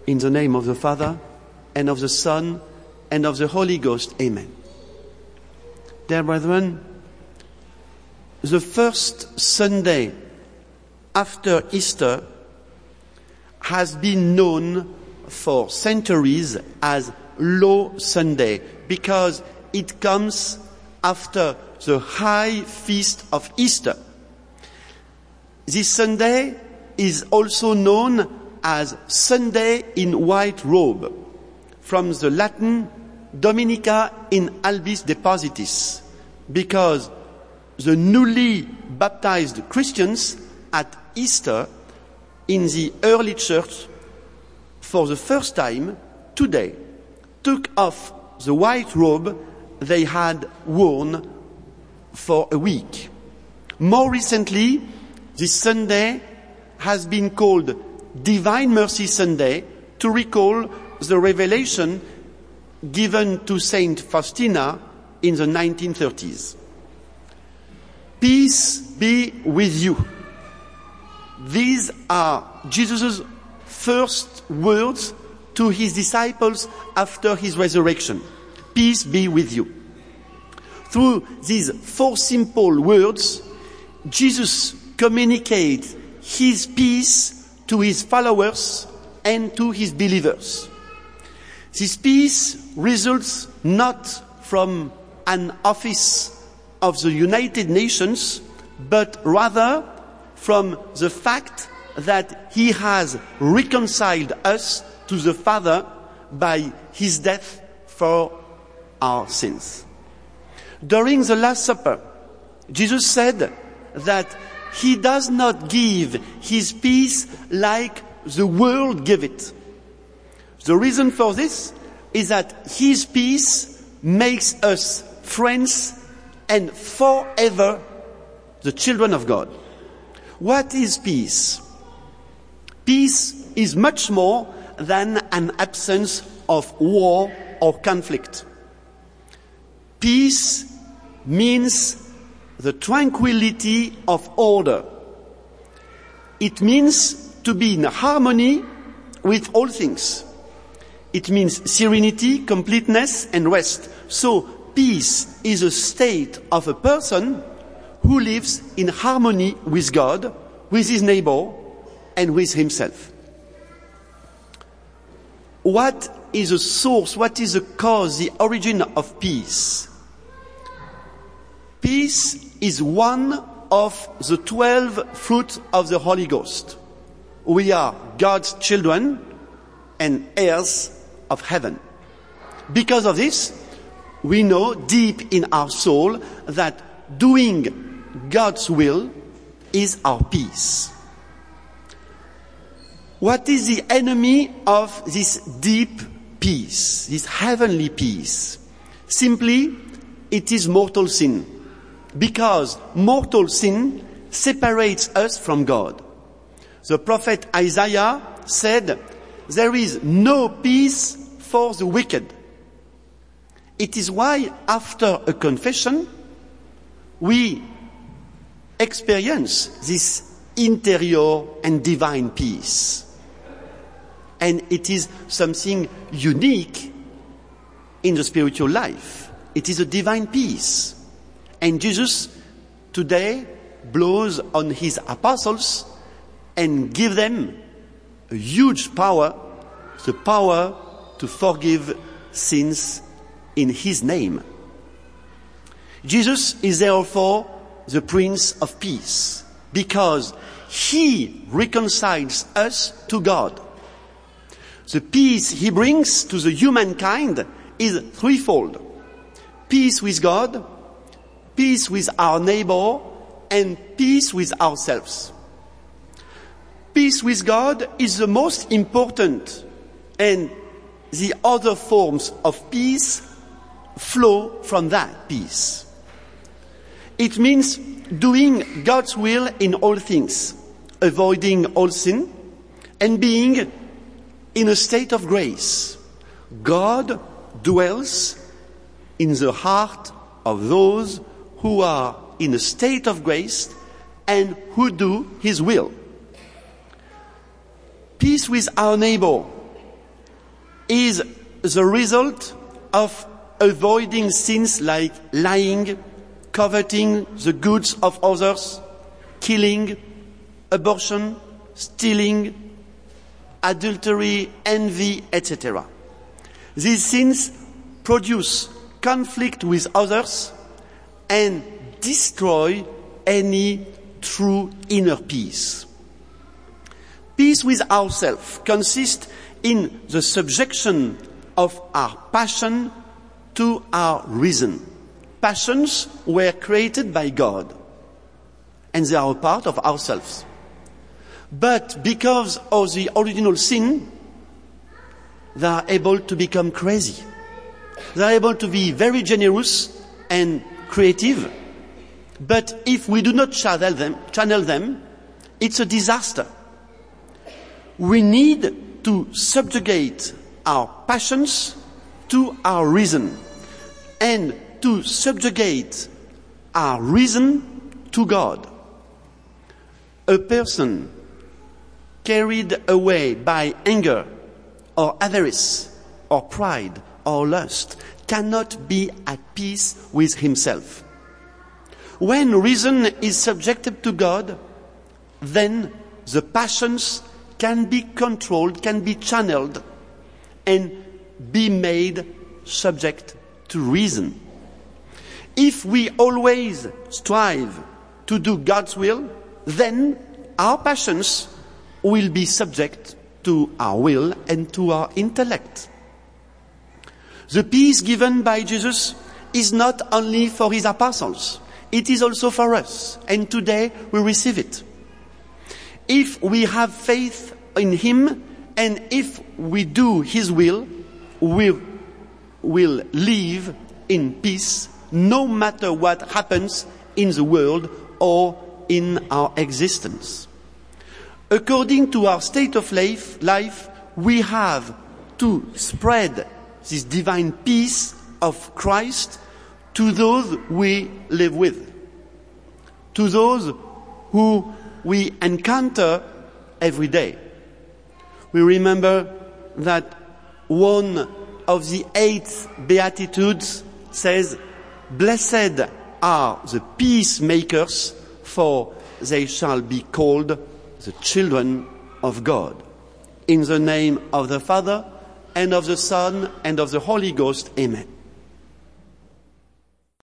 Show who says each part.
Speaker 1: In the name of the Father, and of the Son, and of the Holy Ghost. Amen. Dear brethren, the first Sunday after Easter has been known for centuries as Low Sunday because it comes after the high feast of Easter. This Sunday is also known as Sunday in White Robe, from the Latin Dominica in albis depositis, because the newly baptized Christians at Easter in the early church, for the first time today, took off the white robe they had worn for a week. More recently, this Sunday has been called Divine Mercy Sunday to recall the revelation given to Saint Faustina in the 1930s. Peace be with you. These are Jesus' first words to his disciples after his resurrection. Peace be with you. Through these four simple words, Jesus communicates his peace to his followers and to his believers. This peace results not from an office of the United Nations, but rather from the fact that he has reconciled us to the Father by his death for our sins. During the Last Supper, Jesus said that he does not give his peace like the world gives it. The reason for this is that his peace makes us friends and forever the children of God. What is peace? Peace is much more than an absence of war or conflict. Peace means the tranquility of order. It means to be in harmony with all things. It means serenity, completeness, and rest. So, peace is a state of a person who lives in harmony with God, with his neighbor, and with himself. What is the source, what is the cause, the origin of peace? Peace is one of the 12 fruits of the Holy Ghost. We are God's children and heirs of heaven. Because of this, we know deep in our soul that doing God's will is our peace. What is the enemy of this deep peace, this heavenly peace? Simply, it is mortal sin. Because mortal sin separates us from God. The prophet Isaiah said, "There is no peace for the wicked." It is why after a confession, we experience this interior and divine peace. And it is something unique in the spiritual life. It is a divine peace. And Jesus today blows on his apostles and gives them a huge power, the power to forgive sins in his name. Jesus is therefore the Prince of Peace because he reconciles us to God. The peace he brings to the humankind is threefold. Peace with God, peace with our neighbor, and peace with ourselves. Peace with God is the most important, and the other forms of peace flow from that peace. It means doing God's will in all things, avoiding all sin, and being in a state of grace. God dwells in the heart of those who are in a state of grace and who do his will. Peace with our neighbor is the result of avoiding sins like lying, coveting the goods of others, killing, abortion, stealing, adultery, envy, etc. These sins produce conflict with others and destroy any true inner peace. Peace with ourselves consists in the subjection of our passion to our reason. Passions were created by God, and they are a part of ourselves. But because of the original sin, they are able to become crazy. They are able to be very generous and creative. But if we do not channel them, it's a disaster. We need to subjugate our passions to our reason, and to subjugate our reason to God. A person carried away by anger or avarice or pride or lust cannot be at peace with himself. When reason is subjected to God, then the passions can be controlled, can be channeled, and be made subject to reason. If we always strive to do God's will, then our passions will be subject to our will and to our intellect. The peace given by Jesus is not only for his apostles, it is also for us, and today we receive it. If we have faith in him, and if we do his will, we will live in peace no matter what happens in the world or in our existence. According to our state of life, we have to spread this divine peace of Christ to those we live with, to those who we encounter every day. We remember that one of the 8 Beatitudes says, "Blessed are the peacemakers, for they shall be called the children of God." In the name of the Father, and of the Son, and of the Holy Ghost, amen.